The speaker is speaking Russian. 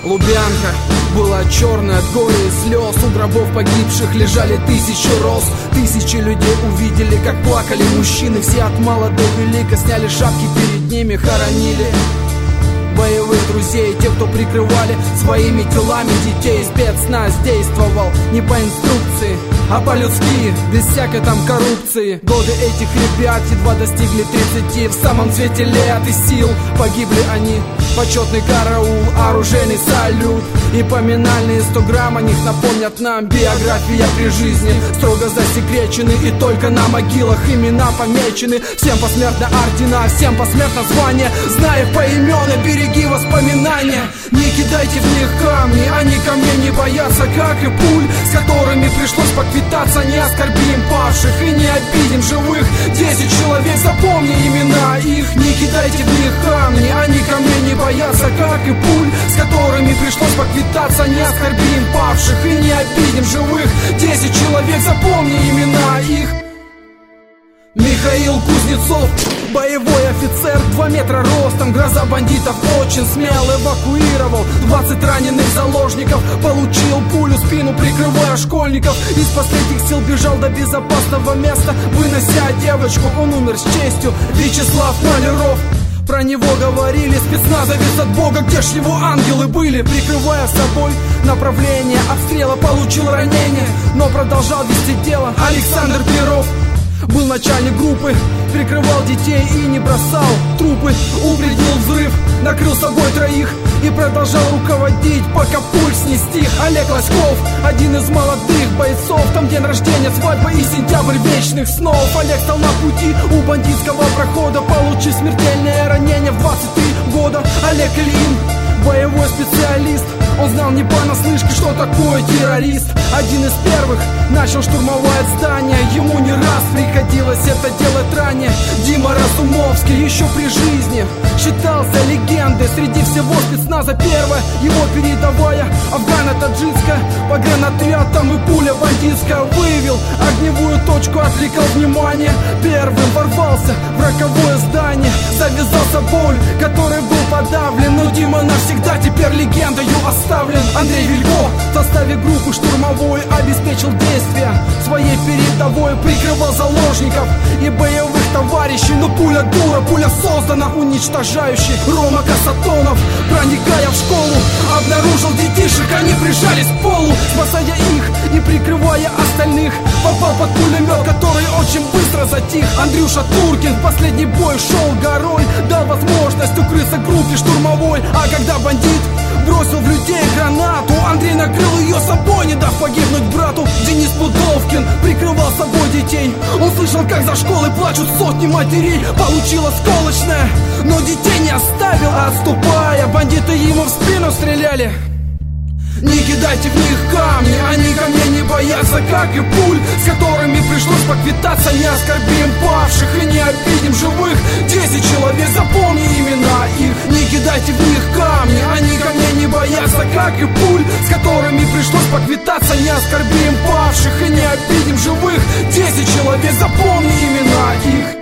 Лубянка была черной от горя и слез. У гробов погибших лежали тысячи роз. Тысячи людей увидели, как плакали мужчины. Все от мала до велика сняли шапки, перед ними хоронили боевых друзей, те, кто прикрывали своими телами детей. Спецназ действовал не по инструкции, а по-людски, без всякой там коррупции. Годы этих ребят едва достигли 30. В самом цвете лет и сил погибли они. Почетный караул, оружейный салют и поминальные 100 грамм о них напомнят нам. Биография при жизни строго засекречены, и только на могилах имена помечены. Всем посмертно ордена, всем посмертно звания. Зная поименно, береги воспоминания. Не кидайте в них камни, они камней не боятся, как и пуль, с которыми пришлось поквитаться. Не оскорбим павших и не обидим живых. 10 человек, запомни имена их. Не кидайте в них камни, они камней не боятся, как и пуль, с которыми пришлось поквитаться. Не оскорбим павших и не обидим живых. 10 человек, запомни имена их. Михаил Кузнецов, боевой офицер, 2 метра ростом, гроза бандитов, очень смело эвакуировал 20 раненых заложников. Получил пулю в спину, прикрывая школьников. Из последних сил бежал до безопасного места, вынося девочку. Он умер с честью. Вячеслав Маляров, про него говорили, спецназовец от Бога, где ж его ангелы были? Прикрывая собой направление обстрела, получил ранение, но продолжал вести дело. Александр Перов был начальник группы, прикрывал детей и не бросал трупы. Упредил взрыв, накрыл собой 3 и продолжал руководить, пока пульс не стих. Олег Лоськов, один из молодых бойцов, там день рождения, свадьба и сентябрь вечных снов. Олег стал на пути у бандитского прохода, получив смертельное ранение в 23 года. Олег Ильин, боевой специалист, он знал не понаслышке, что такое террорист. Один из первых начал штурмовать здание, ему не раз приходилось это делать ранее. Дима Разумовский еще при жизни считался легендой среди всего спецназа. Первая его передовая, афгано-таджикская, погранотряд, там и пуля бандитская. Выявил огневую точку, отвлекал внимание. Первым ворвался в роковое здание, завязался боль, который был подавлен. Но Дима навсегда теперь легендою оставлен. Андрей Вилько в составе группы штурмовой обеспечил действия своей передовой, прикрывал заложников и боевых товарищей. Но пуля дура, пуля создана уничтожающей. Рома Касатонов, проникая в школу, обнаружил детишек, они прижались к полу. Спасая их и прикрывая остальных, попал под пулемет, который очень быстро затих. Андрюша Туркин в последний бой шел горой, дал возможность укрыться группе штурмовой. А когда бандит бросил в людей гранату, Андрей накрыл ее собой, не дав погибнуть брату. Денис Пудовкин прикрывал собой детей, он слышал, как за школой плачут сотни матерей. Получил осколочное, но детей не оставил, а отступая, бандиты ему в спину стреляли. Не кидайте в них камни, они камней не боятся, как и пуль, с которыми пришлось поквитаться. Не оскорбим павших и не обидим живых. 10 человек, запомни имена их. Не кидайте в них камни, они камней не боятся, как и пуль, с которыми пришлось поквитаться. Не оскорбим павших и не обидим живых. 10 человек, запомни имена их.